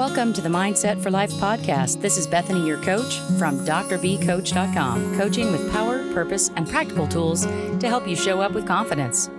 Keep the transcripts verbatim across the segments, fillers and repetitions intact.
Welcome to the Mindset for Life podcast. This is Bethany, your coach from D R B coach dot com, coaching with power, purpose, and practical tools to help you show up with confidence.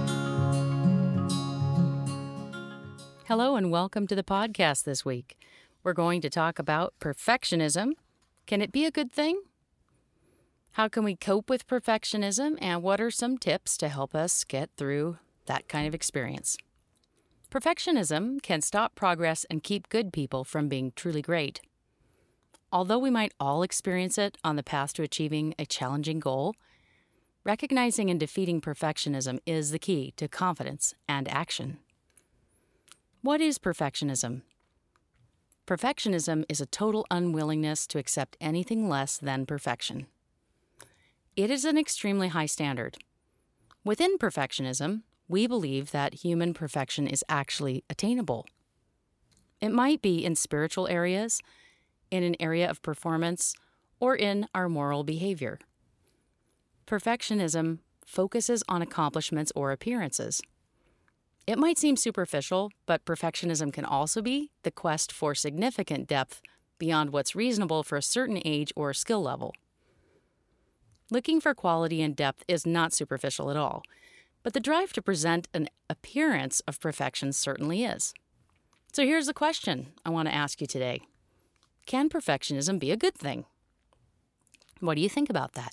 Hello and welcome to the podcast this week. We're going to talk about perfectionism. Can it be a good thing? How can we cope with perfectionism, and what are some tips to help us get through that kind of experience? Perfectionism can stop progress and keep good people from being truly great. Although we might all experience it on the path to achieving a challenging goal, recognizing and defeating perfectionism is the key to confidence and action. What is perfectionism? Perfectionism is a total unwillingness to accept anything less than perfection. It is an extremely high standard. Within perfectionism, we believe that human perfection is actually attainable. It might be in spiritual areas, in an area of performance, or in our moral behavior. Perfectionism focuses on accomplishments or appearances. It might seem superficial, but perfectionism can also be the quest for significant depth beyond what's reasonable for a certain age or skill level. Looking for quality and depth is not superficial at all. But the drive to present an appearance of perfection certainly is. So here's the question I want to ask you today. Can perfectionism be a good thing? What do you think about that?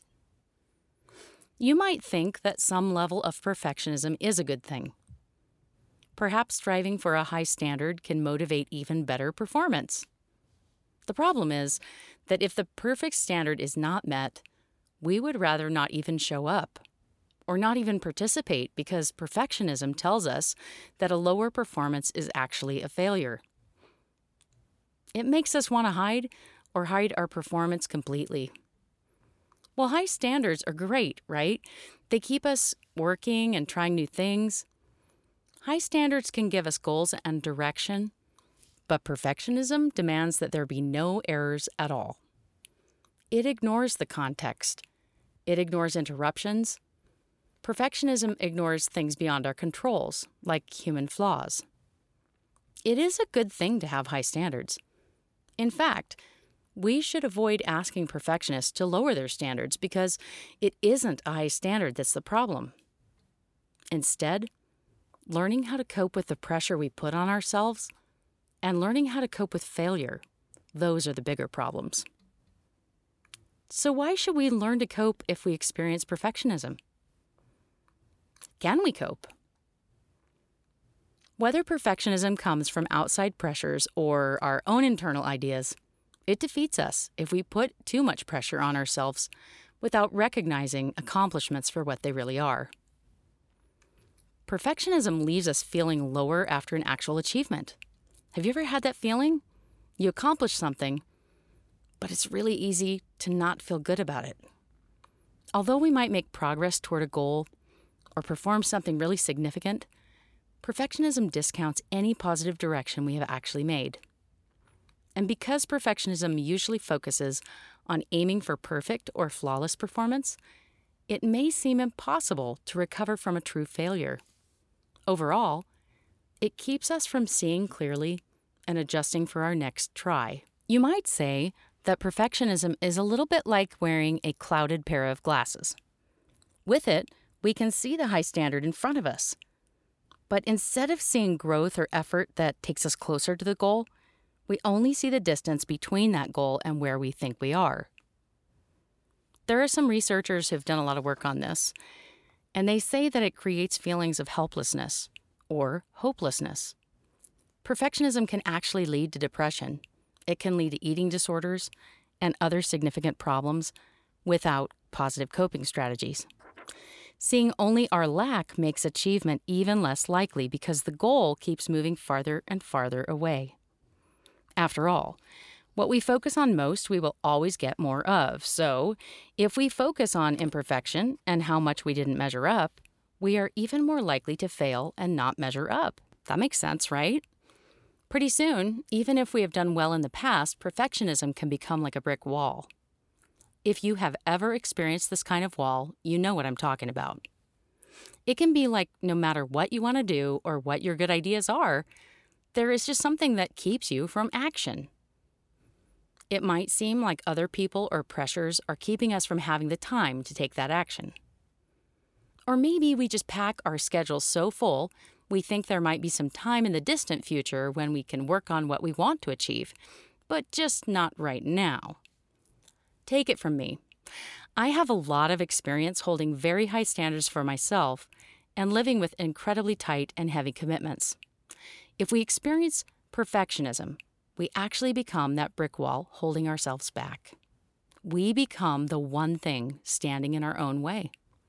You might think that some level of perfectionism is a good thing. Perhaps striving for a high standard can motivate even better performance. The problem is that if the perfect standard is not met, we would rather not even show up, or not even participate, because perfectionism tells us that a lower performance is actually a failure. It makes us want to hide or hide our performance completely. Well, high standards are great, right? They keep us working and trying new things. High standards can give us goals and direction, but perfectionism demands that there be no errors at all. It ignores the context. It ignores interruptions. Perfectionism ignores things beyond our controls, like human flaws. It is a good thing to have high standards. In fact, we should avoid asking perfectionists to lower their standards because it isn't a high standard that's the problem. Instead, learning how to cope with the pressure we put on ourselves and learning how to cope with failure, those are the bigger problems. So why should we learn to cope if we experience perfectionism? Can we cope? Whether perfectionism comes from outside pressures or our own internal ideas, it defeats us if we put too much pressure on ourselves without recognizing accomplishments for what they really are. Perfectionism leaves us feeling lower after an actual achievement. Have you ever had that feeling? You accomplish something, but it's really easy to not feel good about it. Although we might make progress toward a goal or perform something really significant, perfectionism discounts any positive direction we have actually made. And because perfectionism usually focuses on aiming for perfect or flawless performance, it may seem impossible to recover from a true failure. Overall, it keeps us from seeing clearly and adjusting for our next try. You might say that perfectionism is a little bit like wearing a clouded pair of glasses. With it, we can see the high standard in front of us. But instead of seeing growth or effort that takes us closer to the goal, we only see the distance between that goal and where we think we are. There are some researchers who've done a lot of work on this, and they say that it creates feelings of helplessness or hopelessness. Perfectionism can actually lead to depression. It can lead to eating disorders and other significant problems without positive coping strategies. Seeing only our lack makes achievement even less likely because the goal keeps moving farther and farther away. After all, what we focus on most, we will always get more of. So, if we focus on imperfection and how much we didn't measure up, we are even more likely to fail and not measure up. That makes sense, right? Pretty soon, even if we have done well in the past, perfectionism can become like a brick wall. If you have ever experienced this kind of wall, you know what I'm talking about. It can be like no matter what you want to do or what your good ideas are, there is just something that keeps you from action. It might seem like other people or pressures are keeping us from having the time to take that action. Or maybe we just pack our schedules so full, we think there might be some time in the distant future when we can work on what we want to achieve, but just not right now. Take it from me. I have a lot of experience holding very high standards for myself and living with incredibly tight and heavy commitments. If we experience perfectionism, we actually become that brick wall holding ourselves back. We become the one thing standing in our own way.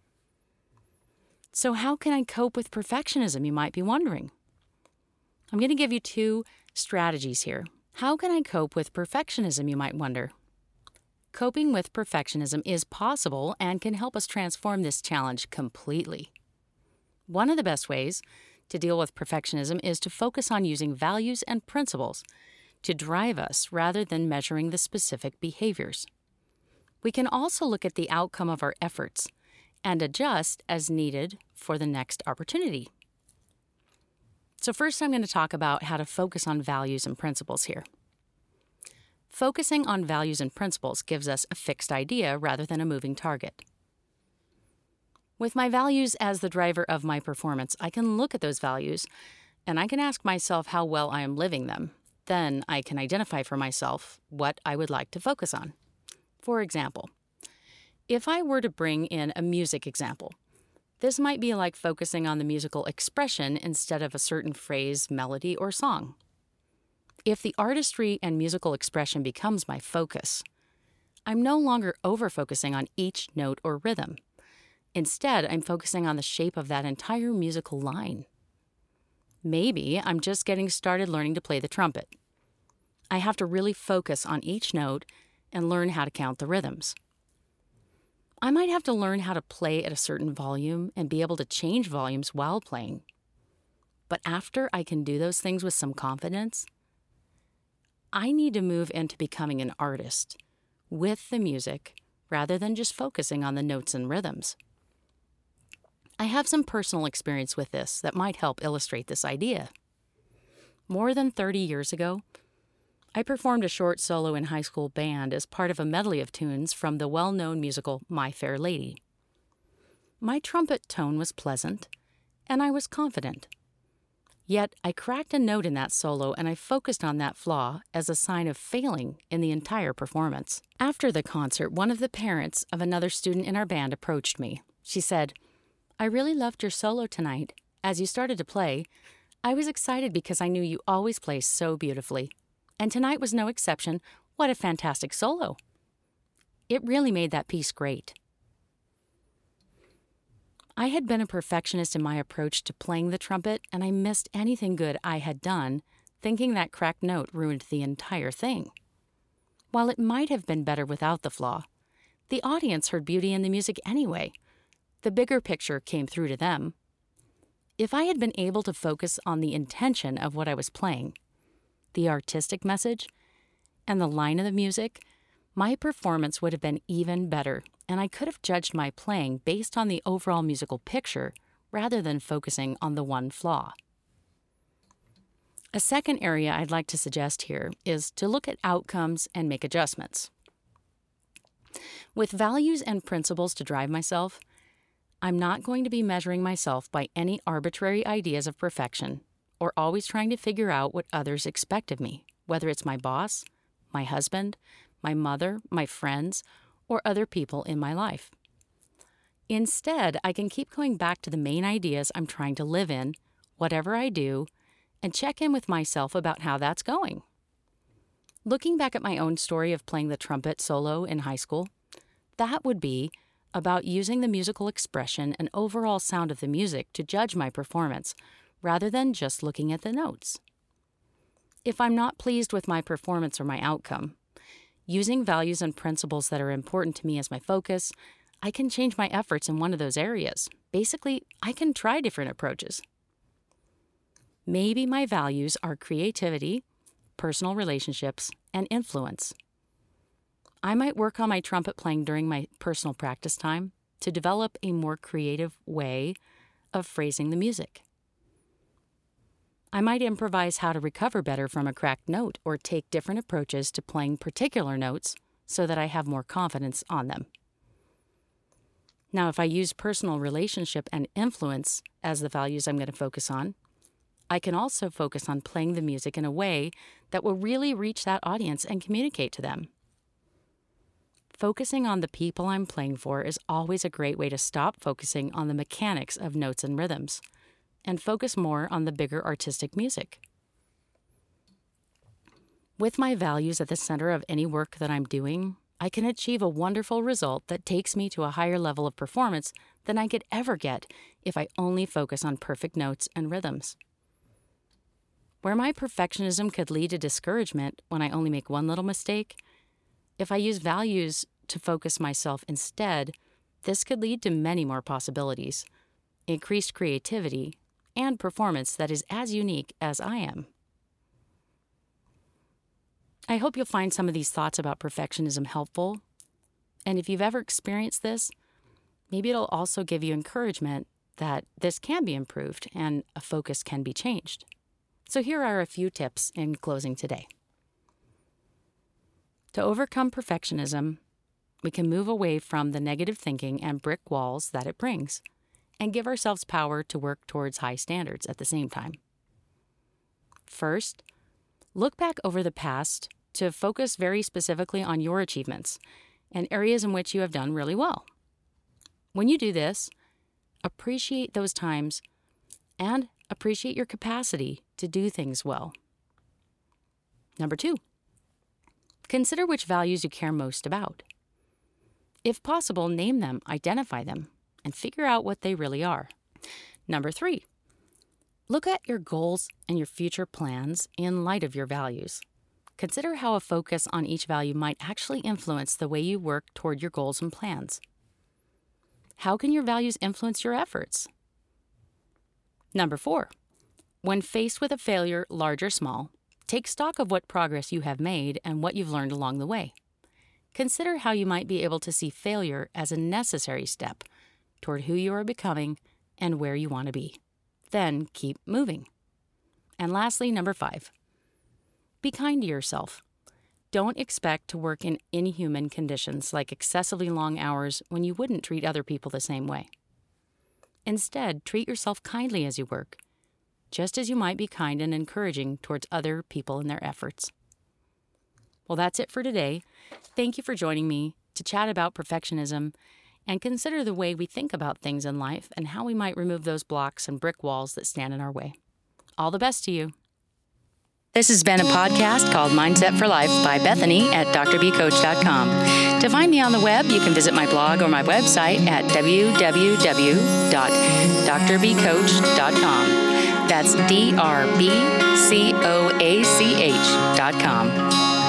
So how can I cope with perfectionism, you might be wondering? I'm going to give you two strategies here. How can I cope with perfectionism, you might wonder? Coping with perfectionism is possible and can help us transform this challenge completely. One of the best ways to deal with perfectionism is to focus on using values and principles to drive us rather than measuring the specific behaviors. We can also look at the outcome of our efforts and adjust as needed for the next opportunity. So first, I'm going to talk about how to focus on values and principles here. Focusing on values and principles gives us a fixed idea rather than a moving target. With my values as the driver of my performance, I can look at those values and I can ask myself how well I am living them. Then I can identify for myself what I would like to focus on. For example, if I were to bring in a music example, this might be like focusing on the musical expression instead of a certain phrase, melody, or song. If the artistry and musical expression becomes my focus, I'm no longer over-focusing on each note or rhythm. Instead, I'm focusing on the shape of that entire musical line. Maybe I'm just getting started learning to play the trumpet. I have to really focus on each note and learn how to count the rhythms. I might have to learn how to play at a certain volume and be able to change volumes while playing. But after I can do those things with some confidence, I need to move into becoming an artist with the music rather than just focusing on the notes and rhythms. I have some personal experience with this that might help illustrate this idea. More than thirty years ago, I performed a short solo in high school band as part of a medley of tunes from the well-known musical My Fair Lady. My trumpet tone was pleasant, and I was confident. Yet I cracked a note in that solo and I focused on that flaw as a sign of failing in the entire performance. After the concert, one of the parents of another student in our band approached me. She said, "I really loved your solo tonight. As you started to play, I was excited because I knew you always play so beautifully. And tonight was no exception. What a fantastic solo. It really made that piece great." I had been a perfectionist in my approach to playing the trumpet, and I missed anything good I had done, thinking that cracked note ruined the entire thing. While it might have been better without the flaw, the audience heard beauty in the music anyway. The bigger picture came through to them. If I had been able to focus on the intention of what I was playing, the artistic message, and the line of the music, my performance would have been even better, and I could have judged my playing based on the overall musical picture rather than focusing on the one flaw. A second area I'd like to suggest here is to look at outcomes and make adjustments. With values and principles to drive myself, I'm not going to be measuring myself by any arbitrary ideas of perfection or always trying to figure out what others expect of me, whether it's my boss, my husband, my mother, my friends, or other people in my life. Instead, I can keep going back to the main ideas I'm trying to live in, whatever I do, and check in with myself about how that's going. Looking back at my own story of playing the trumpet solo in high school, that would be about using the musical expression and overall sound of the music to judge my performance, rather than just looking at the notes. If I'm not pleased with my performance or my outcome, using values and principles that are important to me as my focus, I can change my efforts in one of those areas. Basically, I can try different approaches. Maybe my values are creativity, personal relationships, and influence. I might work on my trumpet playing during my personal practice time to develop a more creative way of phrasing the music. I might improvise how to recover better from a cracked note or take different approaches to playing particular notes so that I have more confidence on them. Now, if I use personal relationship and influence as the values I'm going to focus on, I can also focus on playing the music in a way that will really reach that audience and communicate to them. Focusing on the people I'm playing for is always a great way to stop focusing on the mechanics of notes and rhythms and focus more on the bigger artistic music. With my values at the center of any work that I'm doing, I can achieve a wonderful result that takes me to a higher level of performance than I could ever get if I only focus on perfect notes and rhythms. Where my perfectionism could lead to discouragement when I only make one little mistake, if I use values to focus myself instead, this could lead to many more possibilities, increased creativity, and performance that is as unique as I am. I hope you'll find some of these thoughts about perfectionism helpful, and if you've ever experienced this, maybe it'll also give you encouragement that this can be improved and a focus can be changed. So here are a few tips in closing today. To overcome perfectionism, we can move away from the negative thinking and brick walls that it brings, and give ourselves power to work towards high standards at the same time. First, look back over the past to focus very specifically on your achievements and areas in which you have done really well. When you do this, appreciate those times and appreciate your capacity to do things well. Number two, consider which values you care most about. If possible, name them, identify them, and figure out what they really are. Number three, look at your goals and your future plans in light of your values. Consider how a focus on each value might actually influence the way you work toward your goals and plans. How can your values influence your efforts? Number four, when faced with a failure, large or small, take stock of what progress you have made and what you've learned along the way. Consider how you might be able to see failure as a necessary step toward who you are becoming and where you want to be. Then keep moving. And lastly, number five, be kind to yourself. Don't expect to work in inhuman conditions like excessively long hours when you wouldn't treat other people the same way. Instead, treat yourself kindly as you work, just as you might be kind and encouraging towards other people in their efforts. Well, that's it for today. Thank you for joining me to chat about perfectionism and consider the way we think about things in life and how we might remove those blocks and brick walls that stand in our way. All the best to you. This has been a podcast called Mindset for Life by Bethany at d r b coach dot com. To find me on the web, you can visit my blog or my website at w w w dot d r b coach dot com. That's D R B C O A C H dot com.